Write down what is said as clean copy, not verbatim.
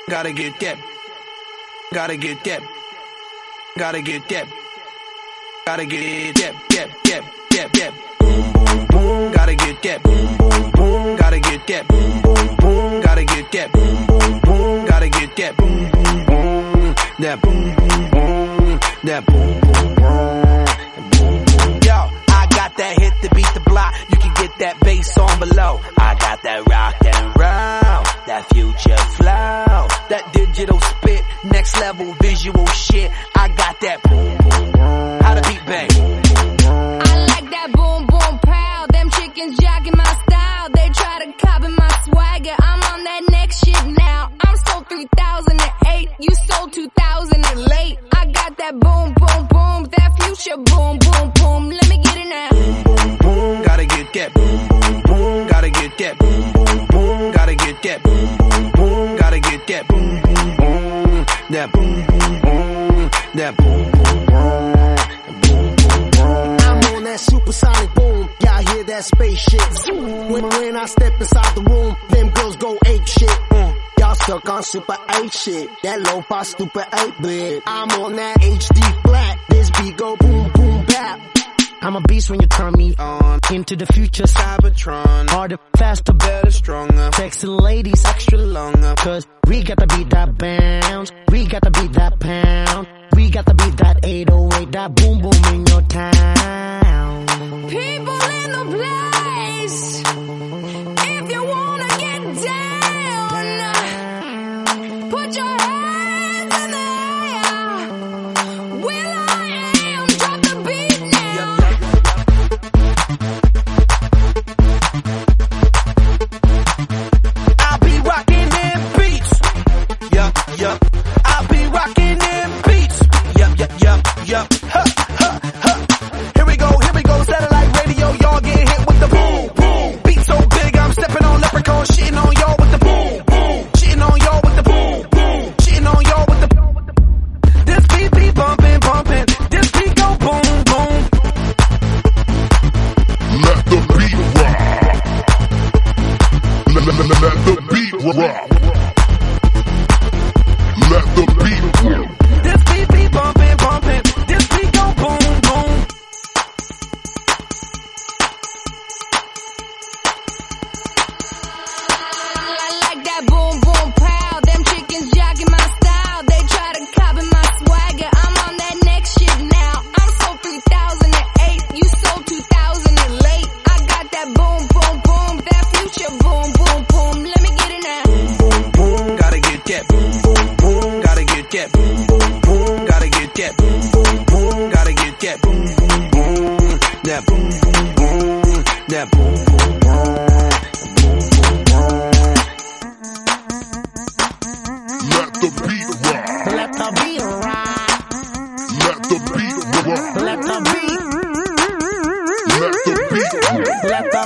Gotta get that. Gotta get that. Gotta get that. Gotta get that. Boom, boom, boom. Gotta get that. Boom, boom, boom. Gotta get that. Boom, boom, boom. Gotta get that. Boom, boom, boom. Gotta get that. Boom, boom, boom. That boom, boom, boom. That boom, boom, boom. Yo, I got that hit to beat the block. You can get that bass on below. I got that rock and roll, that future flow, that digital spit, next level visual shit. I got that boom, boom, boom. How the beat bang? I like that boom, boom, pow. Them chickens jacking my style. They try to copy my swagger. I'm on that next shit now. I'm sold 3008. You sold 2000 and late. I got that boom, boom, boom. That future boom, boom, boom. Let me get it now. Boom, boom, boom. Gotta get that. Boom, boom, boom. Gotta get that. Boom, boom, boom. Gotta get that. Boom, boom, boom. Gotta get that. Boom, boom, boom. That boom, boom, boom. That boom, boom, boom. I'm on that supersonic boom. Y'all hear that spaceship? When I step inside the room, them girls go ape shit. Y'all stuck on super 8 shit. That lo-fi stupid 8-bit. I'm on that HD flat. This beat go boom, boom, bap. I'm a beast when you turn me on. Into the future, Cybertron. Harder, faster, better, stronger. Sexy ladies, extra longer. Cause we got to beat that bounce. We got to beat that pound. We got to beat that 808, that boom boom in your town. People in the place, if you wanna get down, put your hands in the air. Will I am, drop the beat now. I'll be rocking them beats. Yup. I'll be rocking them beats. Yup. Here we go. Satellite radio, y'all get hit with the boom, boom. Beat so big, I'm stepping on leprechaun, shitting on y'all with the boom, boom. Shitting on y'all with the boom, boom. Shitting on y'all with the. This beat be bumping. This beat go boom, boom. Let the beat rock. Let the beat rock. Let the beat rock. This beat be bumping. This beat go boom, boom. I like that boom, boom, pow. Them chickens jacking my style. They try to copy my swagger. I'm on that next shit now. I'm sold 3008. You sold 2000 and late. I got that boom, boom, boom. That future boom, boom, boom. Let me get it now. Boom, boom, gotta get that. Boom, boom, boom, gotta get that. Boom, boom, boom, gotta get that. Boom, boom, boom, gotta get that. Boom, boom, boom. That boom, boom, boom. That boom, boom, boom. Let the beat rock. Let the beat rock. Let the beat rock. Let the beat. Let the beat rock. Let the